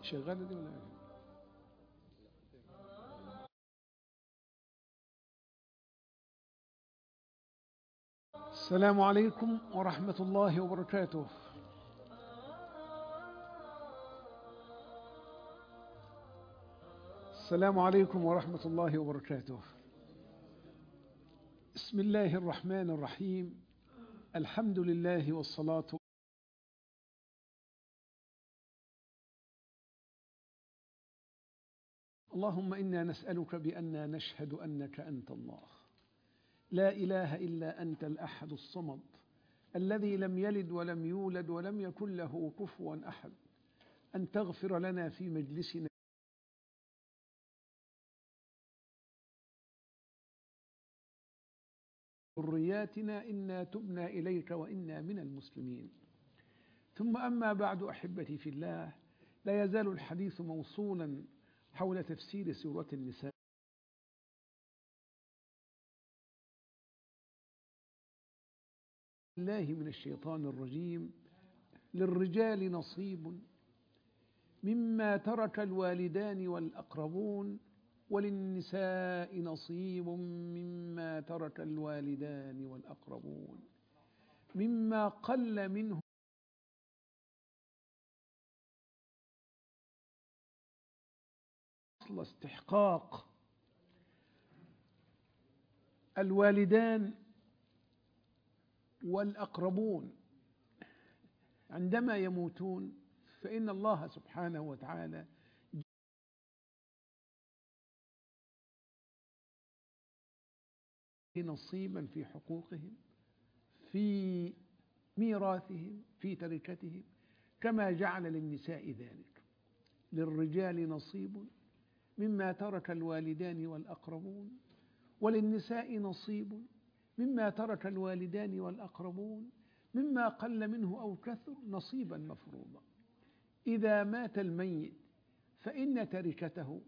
شغالة دي ولا إيه؟ السلام عليكم ورحمة الله وبركاته. السلام عليكم ورحمة الله وبركاته. بسم الله الرحمن الرحيم. الحمد لله والصلاة. اللهم إنا نسألك بأننا نشهد أنك أنت الله، لا إله إلا أنت الأحد الصمد الذي لم يلد ولم يولد ولم يكن له كفوا أحد، أن تغفر لنا في مجلسنا ذرياتنا إنا تبنا إليك وإنا من المسلمين. ثم أما بعد، أحبتي في الله، لا يزال الحديث موصولا حول تفسير سورة النساء. الله من الشيطان الرجيم. للرجال نصيب مما ترك الوالدان والأقربون وللنساء نصيب مما ترك الوالدان والأقربون مما قل منه أصل استحقاق الوالدان والأقربون عندما يموتون، فإن الله سبحانه وتعالى نصيبا في حقوقهم، في ميراثهم، في تركتهم، كما جعل للنساء ذلك. للرجال نصيب مما ترك الوالدان والأقربون وللنساء نصيب مما ترك الوالدان والأقربون مما قل منه أو كثر نصيبا مفروضا. إذا مات الميت فإن تركته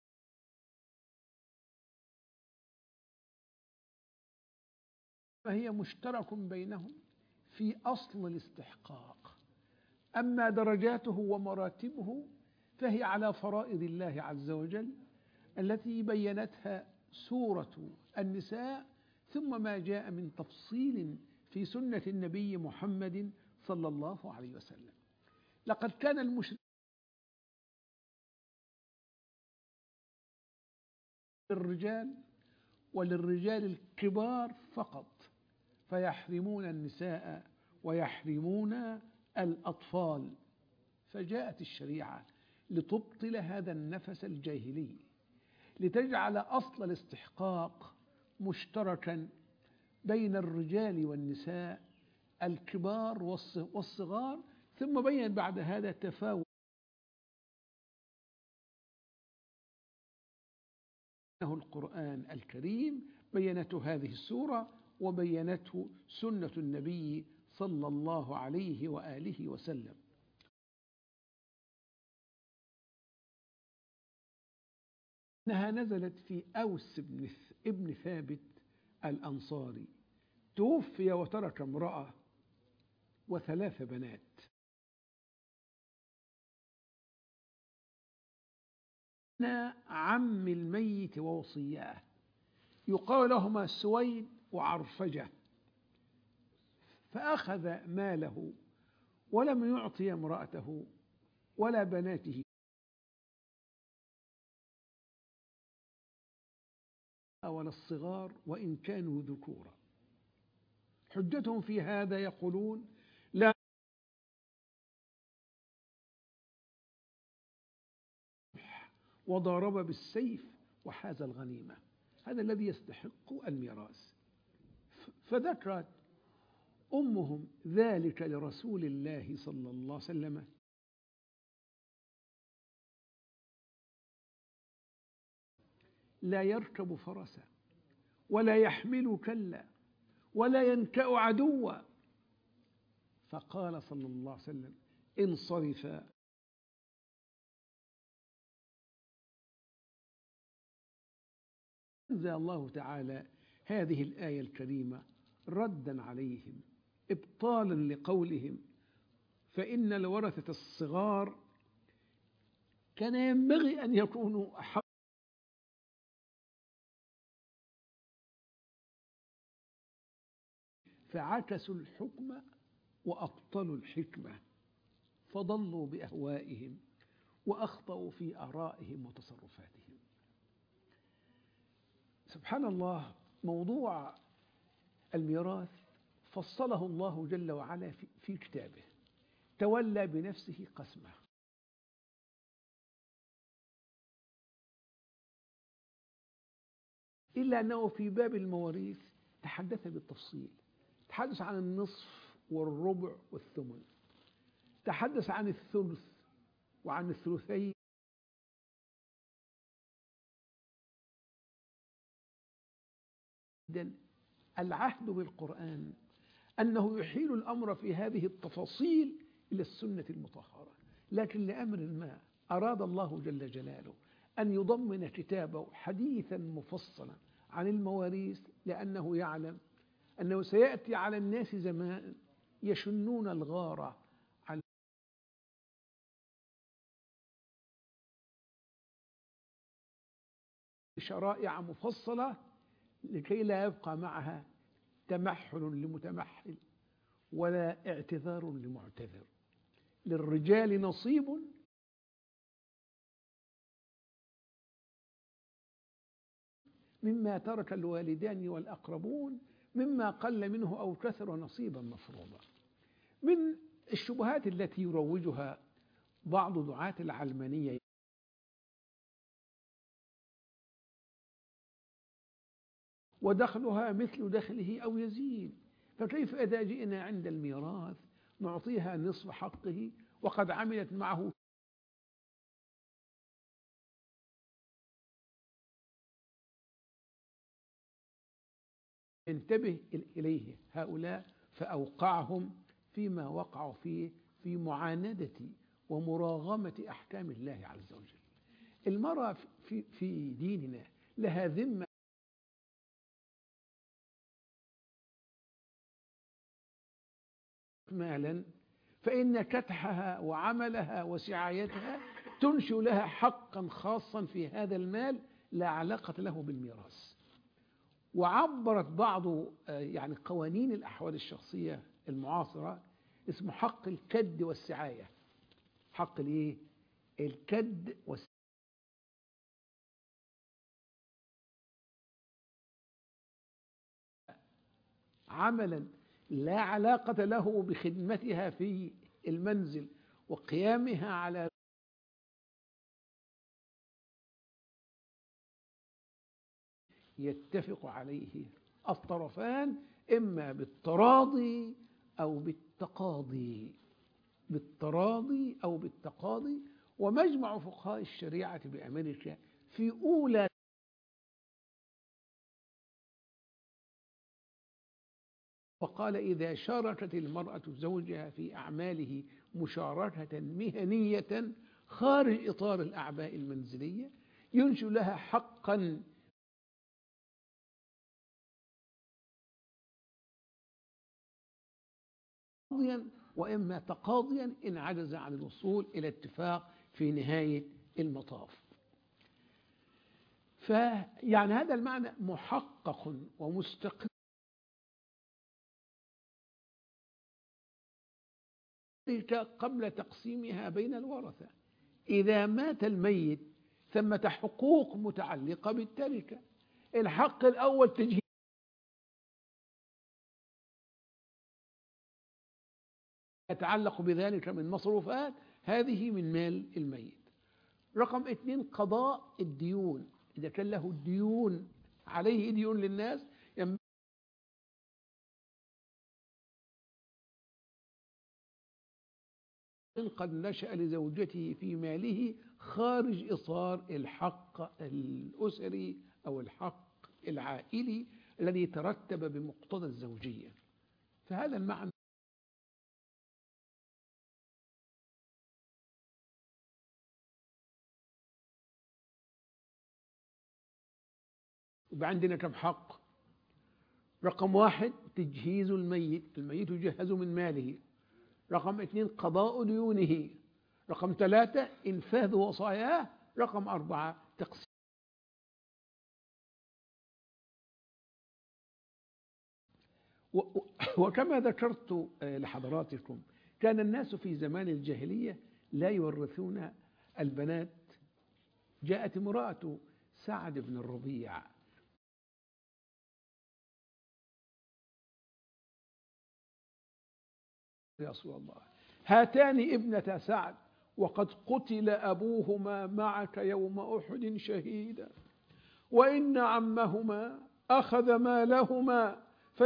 فهي مشترك بينهم في أصل الاستحقاق، أما درجاته ومراتبه فهي على فرائض الله عز وجل التي بينتها سورة النساء، ثم ما جاء من تفصيل في سنة النبي محمد صلى الله عليه وسلم. لقد كان المشرك للرجال وللرجال الكبار فقط، فيحرمون النساء ويحرمون الأطفال. فجاءت الشريعة لتبطل هذا النفس الجاهلي، لتجعل أصل الاستحقاق مشتركا بين الرجال والنساء الكبار والصغار، ثم بين بعد هذا تفاوت القرآن الكريم، بينته هذه السورة وبينته سنة النبي صلى الله عليه وآله وسلم. إنها نزلت في أوس ابن ثابت الأنصاري، توفي وترك امرأة وثلاث بنات. عم الميت ووصياه يقال لهما سويد وعرفجة، فأخذ ماله ولم يعطي امرأته ولا بناته ولا الصغار وإن كانوا ذكورا. حجتهم في هذا يقولون لا، وضارب بالسيف وحاز الغنيمة، هذا الذي يستحق الميراث. فذكرت أمهم ذلك لرسول الله صلى الله عليه وسلم، لا يركب فرسا ولا يحمل كلا ولا ينكأ عدوا. فقال صلى الله عليه وسلم: انصرفا. أنزل الله تعالى هذه الآية الكريمة ردا عليهم، إبطالا لقولهم: فإن الورثة الصغار كان ينبغي أن يكونوا أحق، فعكسوا الحكم وأبطلوا الحكمة، فضلوا بأهوائهم وأخطأوا في آرائهم وتصرفاتهم. سبحان الله، موضوع الميراث فصله الله جل وعلا في كتابه، تولى بنفسه قسمه، إلا أنه في باب المواريث تحدث بالتفصيل، تحدث عن النصف والربع والثمن، تحدث عن الثلث وعن الثلثين. العهد بالقرآن أنه يحيل الأمر في هذه التفاصيل إلى السنة المطهرة، لكن لأمر ما أراد الله جل جلاله أن يضمن كتابه حديثا مفصلا عن المواريث، لأنه يعلم أنه سيأتي على الناس زمان يشنون الغارة على شرائع مفصلة لكي لا يبقى معها تمحل لمتمحل ولا اعتذار لمعتذر. للرجال نصيب مما ترك الوالدان والأقربون مما قل منه أو كثر نصيبا مفروضا. من الشبهات التي يروجها بعض دعاة العلمانية ودخلها مثل دخله أو يزيد، فكيف إذا جئنا عند الميراث نعطيها نصف حقه وقد عملت معه انتبه إليه هؤلاء فأوقعهم فيما وقعوا فيه في معاندة ومراغمة أحكام الله عز وجل. المرأة في ديننا لها ذمة مالا، فإن كدحها وعملها وسعايتها تنشئ لها حقا خاصا في هذا المال لا علاقة له بالميراث. وعبرت بعض يعني قوانين الأحوال الشخصية المعاصرة اسمه حق الكد والسعاية. حق الايه؟ الكد والسعاية، عملا لا علاقة له بخدمتها في المنزل وقيامها على يتفق عليه الطرفان إما بالتراضي أو بالتقاضي، بالتراضي أو بالتقاضي. ومجمع فقهاء الشريعة بأمريكا في أولى وقال إذا شاركت المرأة زوجها في أعماله مشاركة مهنية خارج إطار الأعباء المنزلية ينشئ لها حقا وإما تقاضيا إن عجز عن الوصول إلى اتفاق في نهاية المطاف. فيعني هذا المعنى محقق ومستقر قبل تقسيمها بين الورثة. إذا مات الميت ثمة حقوق متعلقة بالتركة. الحق الأول تجهيز يتعلق بذلك من مصروفات، هذه من مال الميت. رقم 2 قضاء الديون، إذا كان له ديون عليه ديون للناس قد نشأ لزوجته في ماله خارج إطار الحق الأسري أو الحق العائلي الذي ترتب بمقتضى الزوجية. فهذا المعنى. يبقى عندنا كم حق؟ رقم 1 تجهيز الميت، الميت يجهز من ماله. رقم 2 قضاء ديونه. رقم 3 إنفاذ وصاياه. رقم 4 تقسيم. وكما ذكرت لحضراتكم، كان الناس في زمان الجاهلية لا يورثون البنات. جاءت امرأة سعد بن الربيع يا رسول الله، هاتان ابنتا سعد وقد قتل أبوهما معك يوم أحد شهيدا، وإن عمهما أخذ مالهما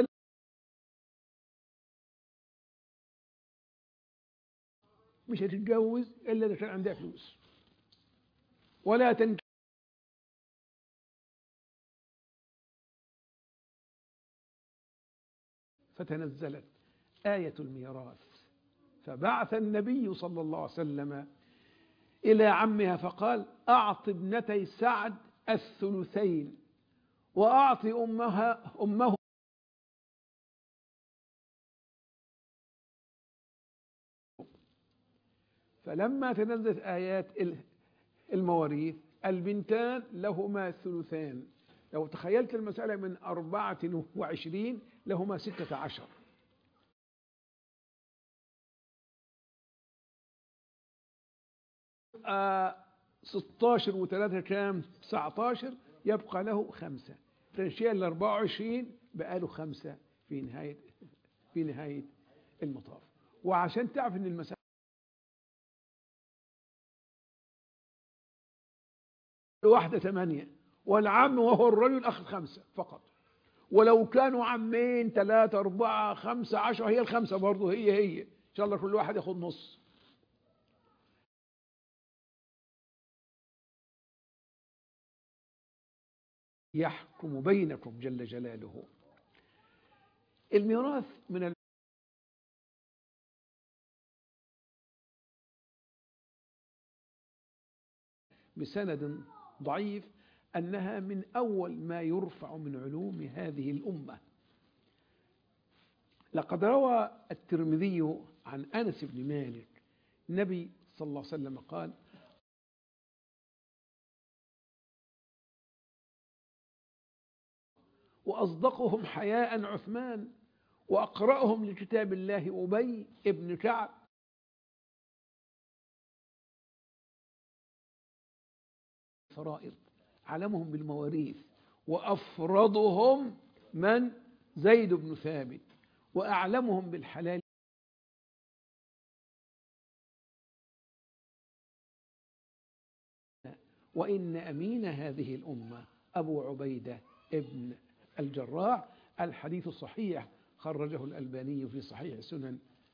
مش هتتجوز إلا إذا كان عندها فلوس، ولا تنكح. فتنزلت آية الميراث، فبعث النبي صلى الله عليه وسلم إلى عمها فقال: أعط ابنتي سعد الثلثين وأعط أمه. فلما تنزلت آيات المواريث البنتان لهما الثلثان. لو تخيلت المسألة من 24 لهما 16. 16 و3 كام؟ 19. يبقى له 5. تنشيل 24 بقى له 5 في نهاية المطاف. وعشان تعرف ان المسألة واحدة 8 والعم وهو الرجل أخذ 5 فقط. ولو كانوا عمين 3 4 5 10 هي ال5 برضه هي إن شاء الله كل واحد ياخد نص. يحكم بينكم جل جلاله. الميراث من بسند ضعيف أنها من أول ما يرفع من علوم هذه الأمة. لقد روى الترمذي عن أنس بن مالك النبي صلى الله عليه وسلم قال: وأصدقهم حياء عثمان، وأقرأهم لكتاب الله أبي ابن كعب. فرائض علمهم بالمواريث، وأفرضهم من زيد بن ثابت، وأعلمهم بالحلال. وإن أمين هذه الأمة أبو عبيدة ابن الجراح. الحديث صحيح، خرجه الألباني في صحيح سنن.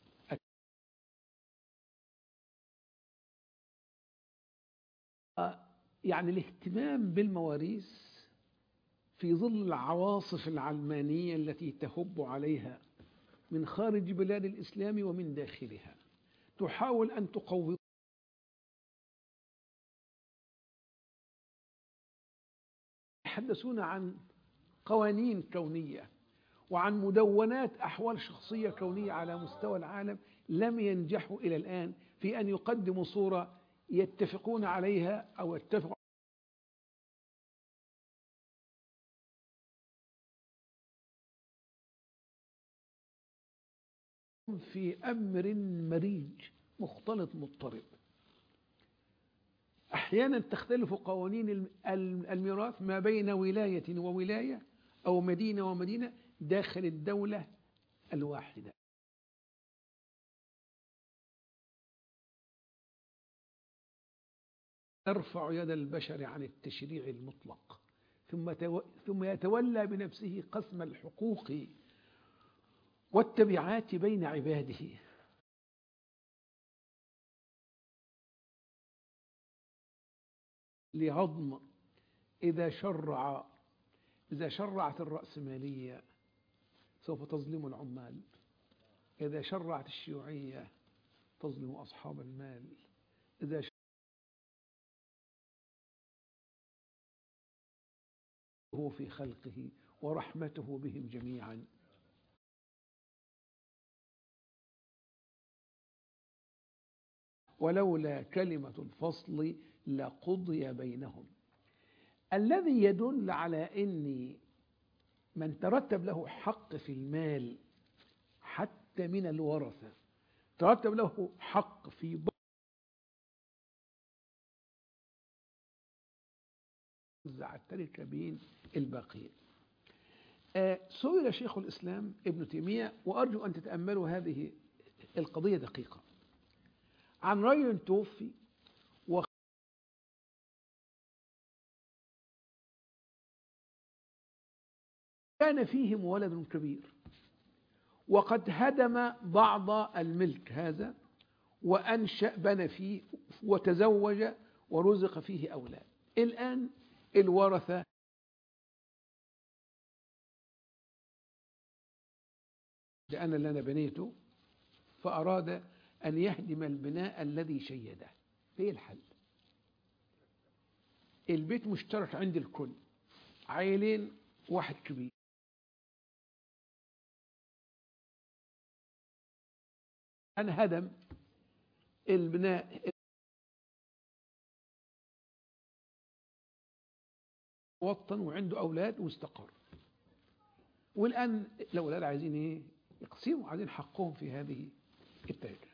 يعني الاهتمام بالمواريث في ظل العواصف العلمانية التي تهب عليها من خارج بلاد الإسلام ومن داخلها، تحاول أن تقوض. يتحدثون عن قوانين كونية وعن مدونات أحوال شخصية كونية على مستوى العالم، لم ينجحوا إلى الآن في أن يقدموا صورة يتفقون عليها أو يتفقوا في أمر مريج مختلط مضطرب. أحيانا تختلف قوانين الميراث ما بين ولاية وولاية أو مدينة ومدينة داخل الدولة الواحدة. ترفع يد البشر عن التشريع المطلق، ثم يتولى بنفسه قسم الحقوق والتبعات بين عباده. لهضم إذا شرعت الرأسمالية سوف تظلم العمال، إذا شرعت الشيوعية تظلم أصحاب المال، إذا هو في خلقه ورحمته بهم جميعا. ولولا كلمة الفصل لقضي بينهم. الذي يدل على أن من ترتب له حق في المال حتى من الورثة ترتب له حق في وزع التركة بين الباقين. سئل شيخ الإسلام ابن تيمية، وأرجو أن تتأملوا هذه القضية دقيقة، عن رجل توفي وكان فيهم ولد كبير، وقد هدم بعض الملك هذا وأنشأ بنى فيه وتزوج ورزق فيه أولاد. الآن الورثة أنا اللي أنا بنيته، فأراد أن يهدم البناء الذي شيده. إيه الحل؟ البيت مشترك عند الكل، عائلين واحد كبير، أنا هدم البناء وطن وعنده أولاد واستقر، والآن الأولاد عايزين إيه؟ يقسموا، عايزين حقهم في هذه التركة.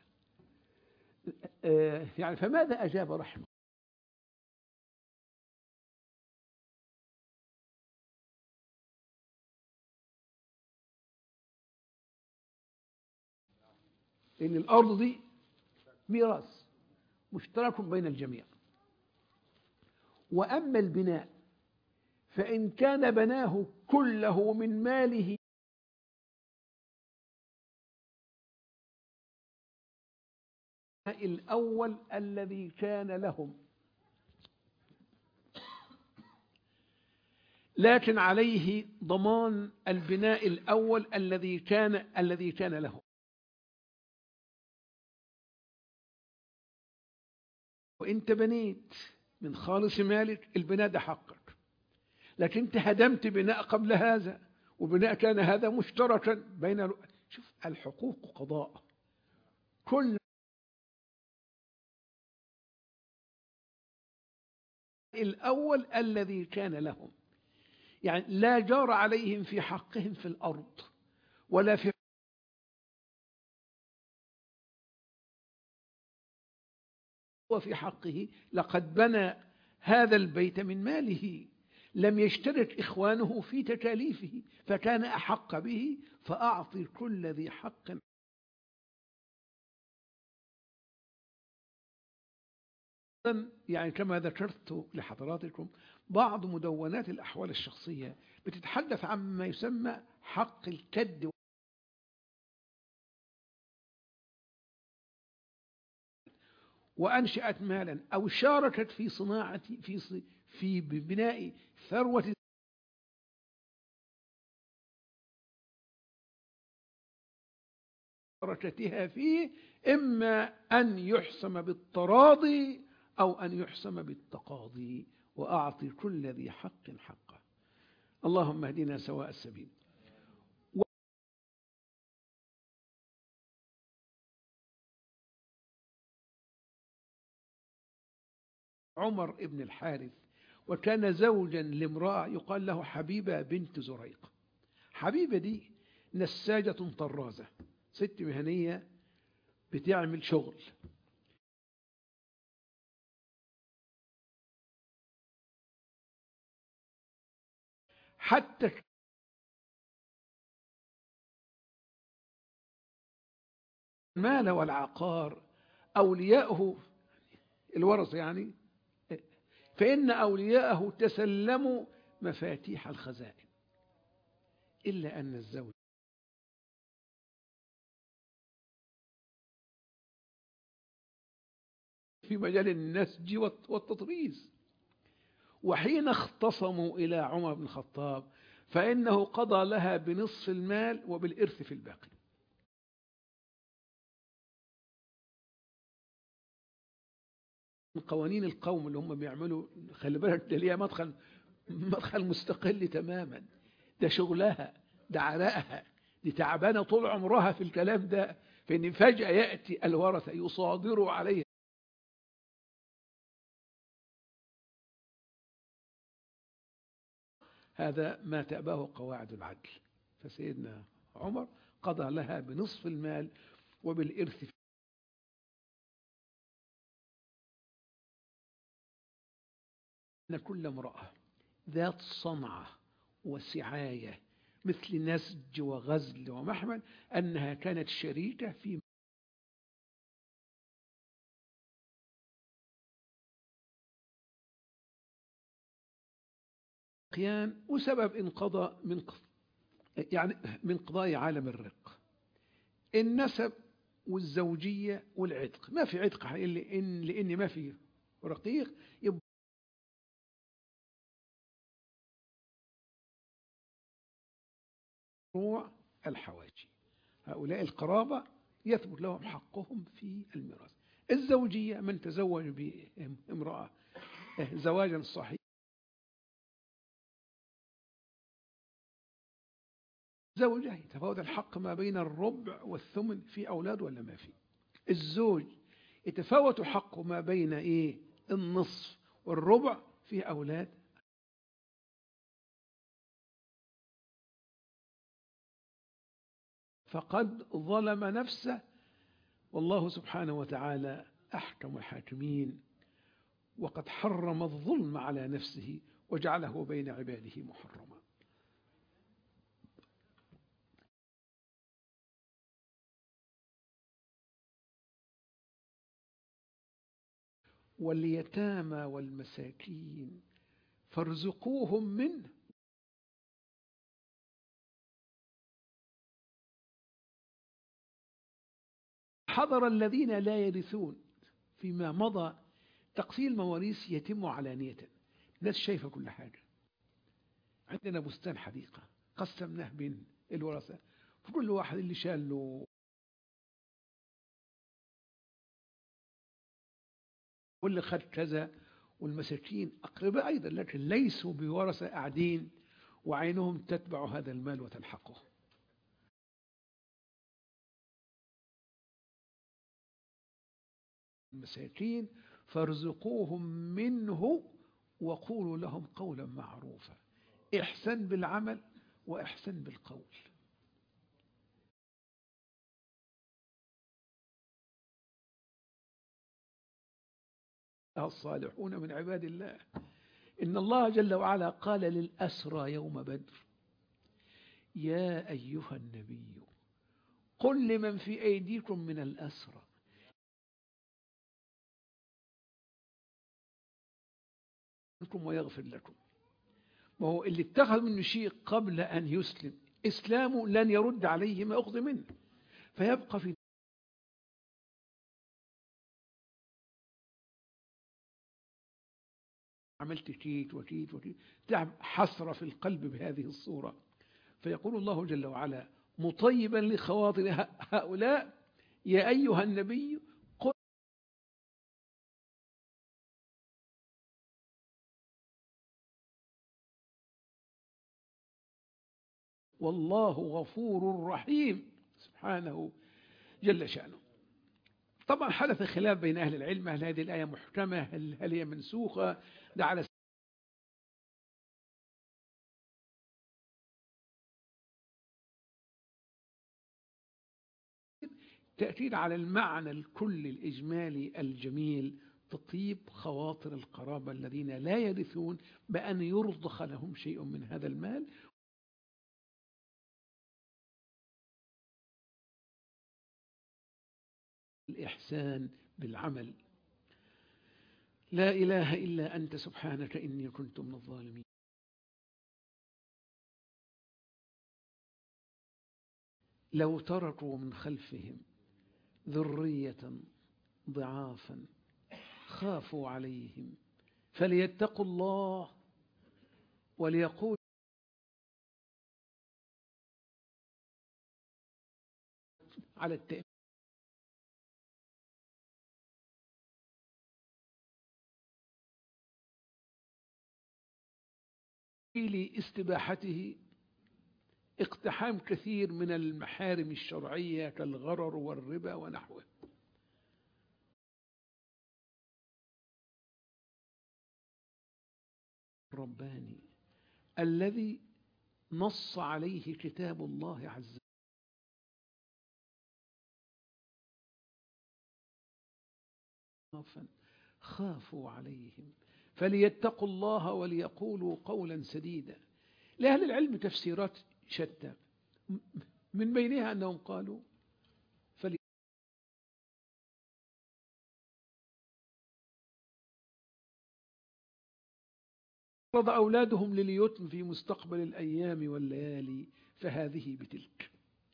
يعني فماذا أجاب رحمه؟ إن الأرض دي ميراث مشترك بين الجميع، وأما البناء فإن كان بناه كله من ماله الأول الذي كان لهم، لكن عليه ضمان البناء الأول الذي كان له. وانت بنيت من خالص مالك، البناء ده حقك، لكن انت هدمت بناء قبل هذا، وبناء كان هذا مشتركا بين شوف الحقوق قضاء، كل الأول الذي كان لهم، يعني لا جار عليهم في حقهم في الأرض ولا في وفي حقه. لقد بنى هذا البيت من ماله، لم يشترك إخوانه في تكاليفه، فكان أحق به، فأعطي كل ذي حق. يعني كما ذكرت لحضراتكم بعض مدونات الأحوال الشخصية بتتحدث عما يسمى حق الكد، وأنشأت مالا أو شاركت في صناعة في بناء ثروة شاركتها فيه، إما أن يحسم بالتراضي أو أن يحسم بالتقاضي، وأعطي كل ذي حق حقه. اللهم اهدنا سواء السبيل. عمر بن الحارث، وكان زوجا لامرأة يقال له حبيبة بنت زريق. حبيبة دي نساجة طرازة، ست مهنية بتعمل شغل، حتى المال والعقار أولياءه الورثة يعني، فإن أولياءه تسلموا مفاتيح الخزائن، إلا أن الزوج في مجال النسج والتطريز. وحين اختصموا إلى عمر بن الخطاب فإنه قضى لها بنصف المال وبالإرث في الباقي. من قوانين القوم اللي هم بيعملوا، خلي بالك ده ليها مدخل مستقل تماما، ده شغلها، ده عرقها، دي تعبانة طول عمرها في الكلام ده، فإن فجأة يأتي الورثة يصادروا عليها هذا ما تأباه قواعد العدل. فسيدنا عمر قضى لها بنصف المال وبالإرث. أن كل امرأة ذات صنعة وسعاية مثل نسج وغزل ومحمل أنها كانت شريكة في قيان وسبب انقضاء من قضاء عالم الرق، النسب والزوجية والعتق. ما في عتق لأن ما في رقيق، يبقى مشروع الحواجي. هؤلاء القرابة يثبت لهم حقهم في الميراث. الزوجية من تزوج بامرأة زواجا صحيحا زوجه يتفاوت الحق ما بين الربع والثمن في أولاد ولا ما في. الزوج يتفاوت حقه ما بين النصف والربع في أولاد. فقد ظلم نفسه، والله سبحانه وتعالى أحكم الحاكمين، وقد حرم الظلم على نفسه وجعله بين عباده محرما. واليتامى والمساكين فارزقوهم منه حضر الذين لا يرثون. فيما مضى تقسيم المواريث يتم علانية، الناس شايفة كل حاجة. عندنا بستان حديقة قسمناه بين الورثة، فكل واحد اللي شال له واللي خد كذا، والمساكين أقرباء أيضا لكن ليسوا بورثة قاعدين وعينهم تتبع هذا المال وتلحقه. المساكين فارزقوهم منه وقولوا لهم قولا معروفا. إحسان بالعمل وإحسان بالقول. الصالحون من عباد الله. إن الله جل وعلا قال للأسرى يوم بدر: يا أيها النبي قل لمن في أيديكم من الأسرى لكم ويغفر لكم. وهو اللي اتخذ منه شيء قبل أن يسلم إسلامه لن يرد عليه ما أخذ منه، فيبقى في عملت كيت وكيت وكيت، تعب حسرة في القلب بهذه الصورة. فيقول الله جل وعلا مطيبا لخواطر هؤلاء: يا أيها النبي قل والله غفور رحيم سبحانه جل شأنه. طبعا حدث خلاف بين أهل العلم، هل هذه الآية محكمة هل هي منسوخة؟ ده على تأكيد على المعنى الكلي الإجمالي الجميل، تطيب خواطر القرابة الذين لا يرثون بأن يرضخ لهم شيء من هذا المال. الإحسان بالعمل. لا إله إلا أنت سبحانك إني كنت من الظالمين. لو تركوا من خلفهم ذرية ضعافا خافوا عليهم فليتقوا الله وليقول على التأمين لاستباحته اقتحام كثير من المحارم الشرعية كالغرر والربا ونحوه. رباني الذي نص عليه كتاب الله عز وجل خافوا عليهم فليتقوا الله وليقولوا قولا سديدا. لأهل العلم تفسيرات شتى، من بينها أنهم قالوا فرض أولادهم لليتم في مستقبل الأيام والليالي فهذه بتلك.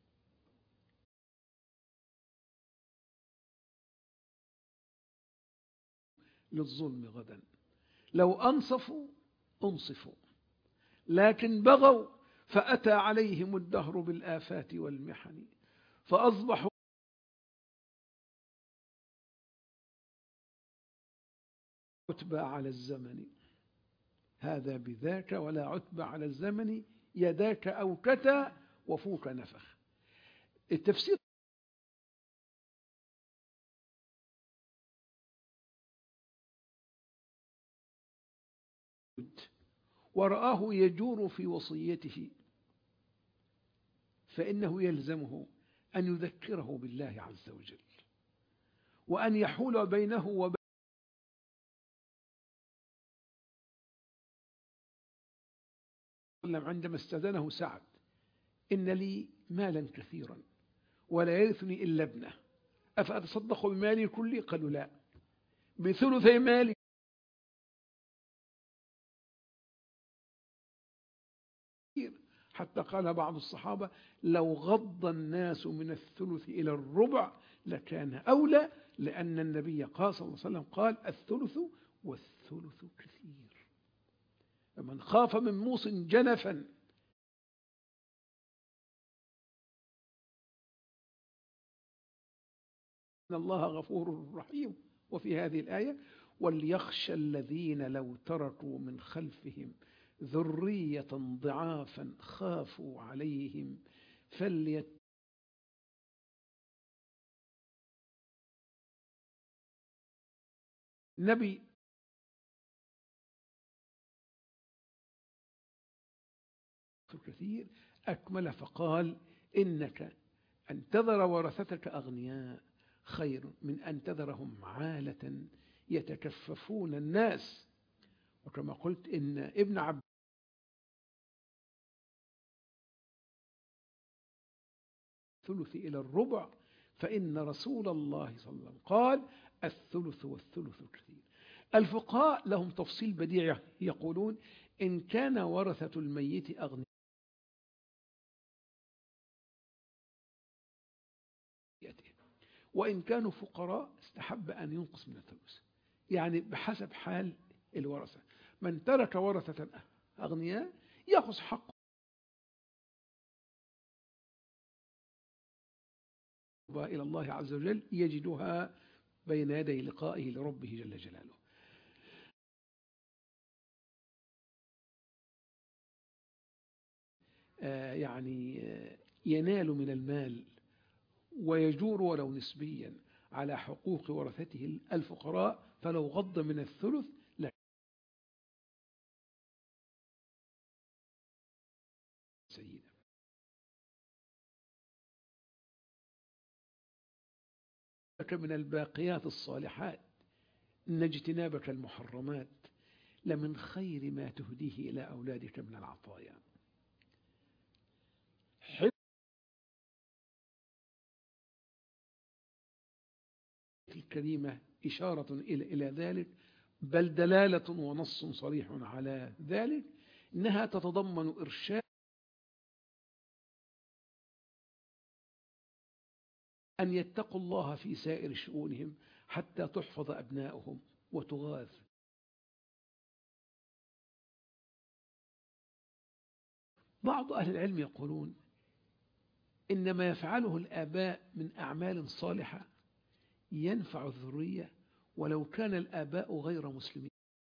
للظلم غدا لو أنصفوا أنصفوا، لكن بغوا فأتى عليهم الدهر بالآفات والمحن فأصبحوا عتبى على الزمن. هذا بذاك ولا عتبى على الزمن، يداك أوكتا وفوك نفخ. التفسير ورآه يجور في وصيته فإنه يلزمه أن يذكره بالله عز وجل، وأن يحول بينه وبين عندما استأذنه سعد: إن لي مالا كثيرا ولا يرثني إلا ابنه أفأتصدق بمالي كله؟ قالوا لا، بثلثي مالي. حتى قال بعض الصحابة: لو غض الناس من الثلث إلى الربع لكان أولى، لأن النبي قال صلى الله عليه وسلم قال: الثلث والثلث كثير. فمن خاف من موص جنفا إن الله غفور رحيم. وفي هذه الآية: وليخشى الذين لو تركوا من خلفهم ذرية ضعافا خافوا عليهم نبي كثير أكمل فقال: إنك أن تذر ورثتك أغنياء خير من أن تذرهم عالة يتكففون الناس. وكما قلت إن ابن عباس الثلث إلى الربع، فإن رسول الله صلى الله عليه وسلم قال: الثلث والثلث كثير. الفقهاء لهم تفصيل بديع، يقولون: إن كان ورثة الميت أغنياء وإن كانوا فقراء استحب أن ينقص من الثلث، يعني بحسب حال الورثة. من ترك ورثة أغنياء يأخذ حقه إلى الله عز وجل يجدها بين يدي لقائه لربه جل جلاله. يعني ينال من المال ويجور ولو نسبيا على حقوق ورثته الفقراء، فلو غض من الثلث لا سيدا. من الباقيات الصالحات إن اجتنابك المحرمات لمن خير ما تهديه إلى أولادك من العطايا. الكريمة إشارة إلى ذلك، بل دلالة ونص صريح على ذلك، إنها تتضمن إرشاد أن يتقوا الله في سائر شؤونهم حتى تحفظ أبناؤهم وتغاث. بعض أهل العلم يقولون إن ما يفعله الآباء من أعمال صالحة ينفع الذرية ولو كان الآباء غير مسلمين،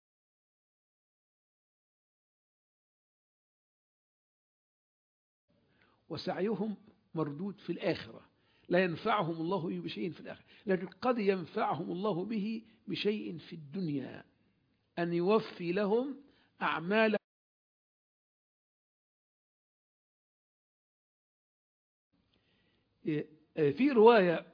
وسعيهم مردود في الآخرة، لا ينفعهم الله بشيء في الآخرة، لكن قد ينفعهم الله به بشيء في الدنيا، أن يوفي لهم أعمال في رواية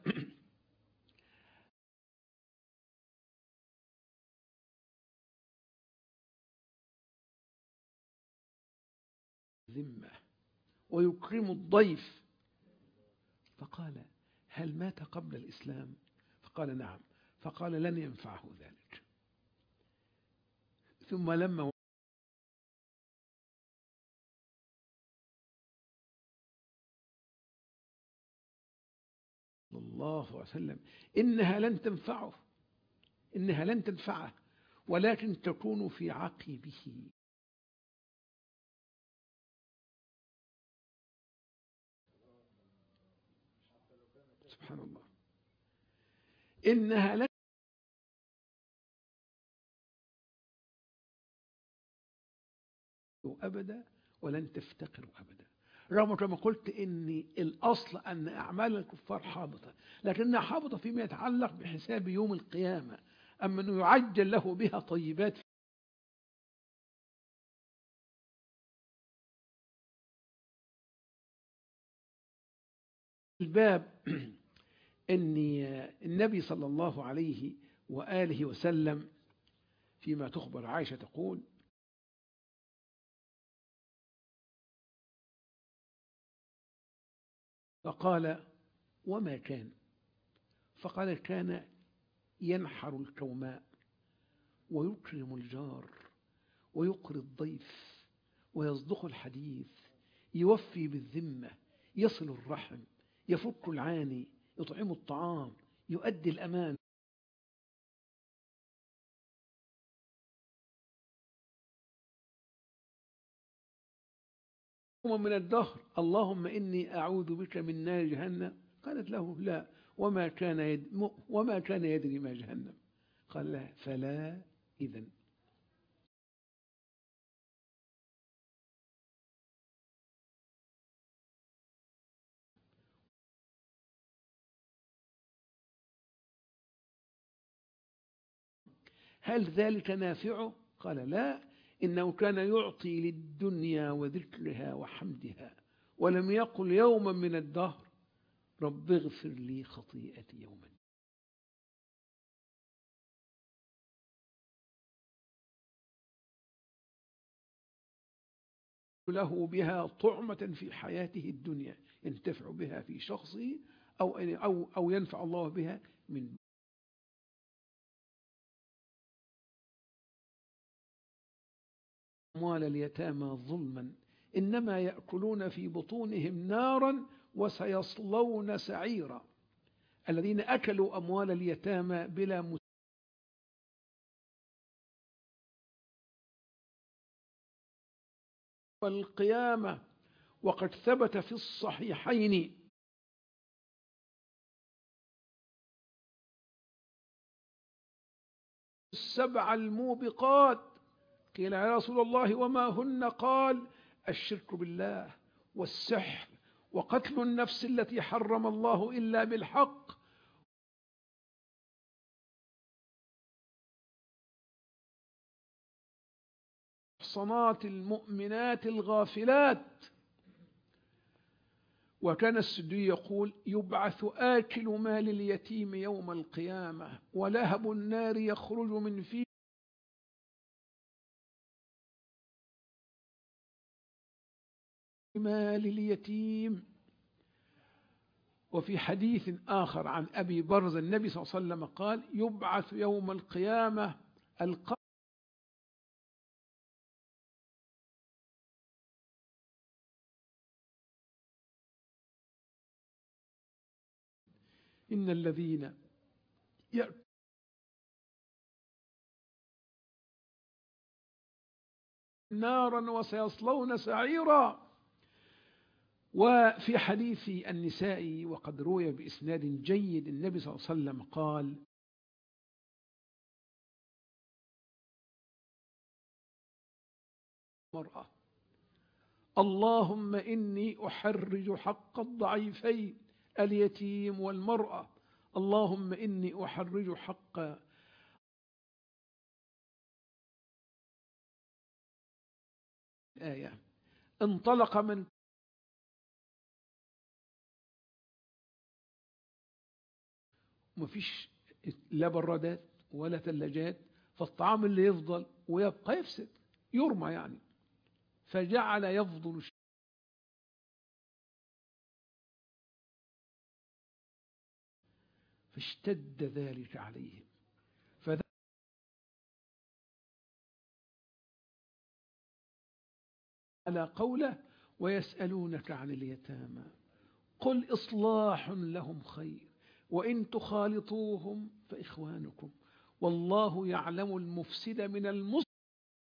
ذمة ويكرم الضيف، فقال هل مات قبل الإسلام؟ فقال نعم. فقال لن ينفعه ذلك. ثم لما الله عليه وسلم إنها لن تنفعه، إنها لن تنفعه ولكن تكون في عقبه. سبحان الله. إنها لن أبدا ولن تفتقر أبدا، رغم كما قلت إن الأصل أن أعمال الكفار حابطة، لكنها حابطة فيما يتعلق بحساب يوم القيامة. أما أنه يعجل له بها طيبات في الباب أن النبي صلى الله عليه وآله وسلم فيما تخبر عائشة تقول فقال وما كان؟ فقال كان ينحر الكوماء ويكرم الجار ويقري الضيف ويصدق الحديث، يوفي بالذمة، يصل الرحم، يفك العاني، يطعم الطعام، يؤدي الأمان. من الدهر اللهم إني أعوذ بك من نار جهنم. قالت له لا، وما كان يدري ما جهنم. قال لا، فلا إذن. هل ذلك نافعه؟ قال لا، إنه كان يعطي للدنيا وذكرها وحمدها، ولم يقل يوما من الدهر رب اغفر لي خطيئتي يوما. له بها طعمة في حياته الدنيا ينتفع بها في شخصه أو ينفع الله بها من أموال اليتامى ظلما إنما يأكلون في بطونهم نارا وسيصلون سعيرا. الذين أكلوا أموال اليتامى بلا القيامة. وقد ثبت في الصحيحين السبع الموبقات. قيل يا رسول الله وما هن؟ قال الشرك بالله والسحر وقتل النفس التي حرم الله إلا بالحق صنات المؤمنات الغافلات. وكان السدي يقول يبعث آكل مال اليتيم يوم القيامة ولهب النار يخرج من فيه مال اليتيم. وفي حديث آخر عن أبي برزة النبي صلى الله عليه وسلم قال يبعث يوم القيامة إن الذين نارا وسيصلون سعيرا. وفي حديث النساء وقد روي بإسناد جيد النبي صلى الله عليه وسلم قال مرأة اللهم إني أحرج حق الضعيفين اليتيم والمرأة، اللهم إني أحرج حق الآية. انطلق من ومفيش لا برادات ولا ثلاجات، فالطعام اللي يفضل ويبقى يفسد، يرمى يعني. فجعل يفضل فاشتد ذلك عليهم، فذا على قوله ويسألونك عن اليتامى قل إصلاح لهم خير وإن تخالطوهم فإخوانكم والله يعلم المفسد من المصلح.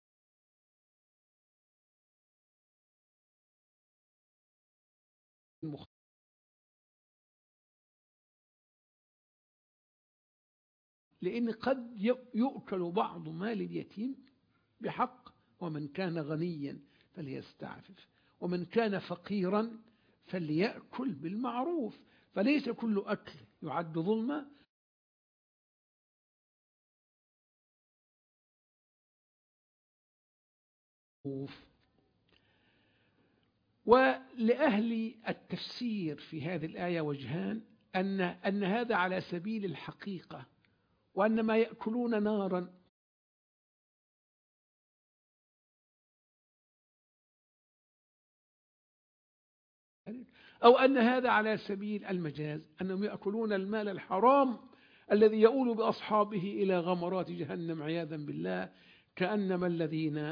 لأن قد يؤكل بعض مال اليتيم بحق، ومن كان غنيا فليستعفف ومن كان فقيرا فليأكل بالمعروف، فليس كل أكل يعد ظلما. ولأهل التفسير في هذه الآية وجهان، أن هذا على سبيل الحقيقة، وأن ما يأكلون نارا أو أن هذا على سبيل المجاز، أنهم يأكلون المال الحرام الذي يؤول بأصحابه إلى غمرات جهنم عياذا بالله، كأنما الذين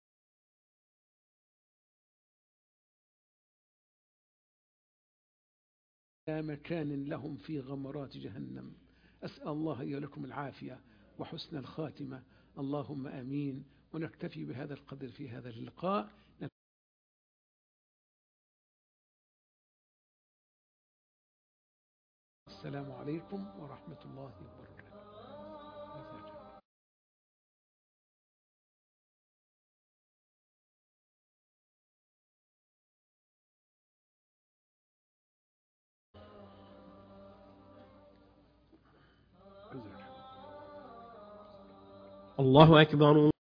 لا مكان لهم في غمرات جهنم. أسأل الله لي ولكم العافية وحسن الخاتمة، اللهم آمين. ونكتفي بهذا القدر في هذا اللقاء. السلام عليكم ورحمة الله وبركاته. الله أكبر.